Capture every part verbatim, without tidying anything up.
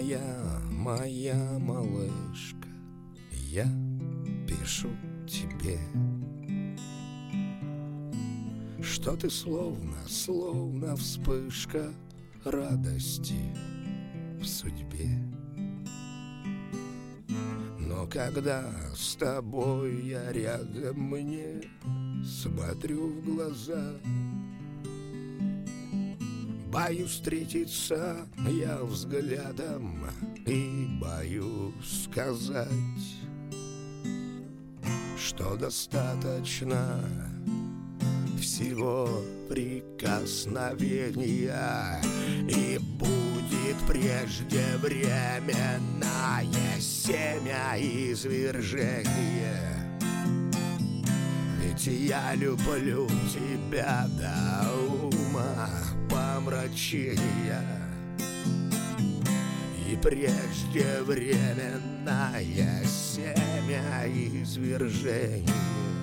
Милая моя малышка, я пишу тебе, что ты словно, словно вспышка радости в судьбе. Но когда с тобой я рядом, мне смотрю в глаза, боюсь встретиться я взглядом и боюсь сказать, что достаточно всего прикосновения, и будет преждевременное семя извержения. Ведь я люблю тебя до ума помрачения, и преждевременное семя извержения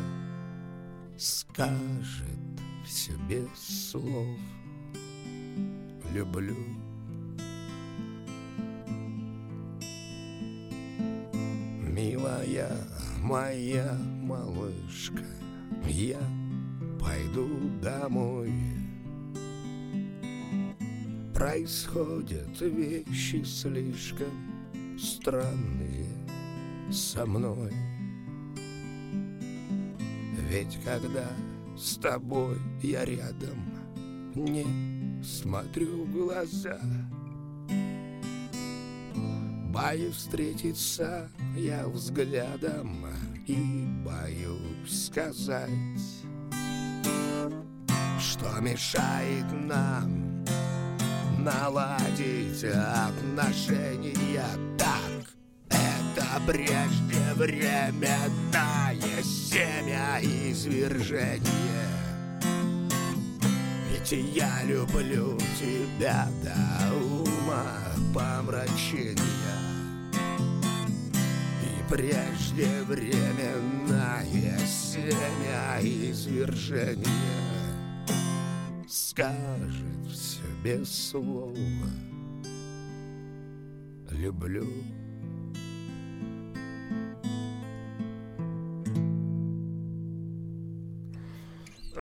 скажет все без слов: люблю. Милая моя малышка, я пойду домой. Происходят вещи слишком странные со мной. Ведь когда с тобой я рядом, не смотрю в глаза, боюсь встретиться я взглядом и боюсь сказать, что мешает нам наладить отношения так. Это преждевременное семя извержения. Ведь я люблю тебя до ума помрачения, и преждевременное семя извержения скажет все без слова: люблю.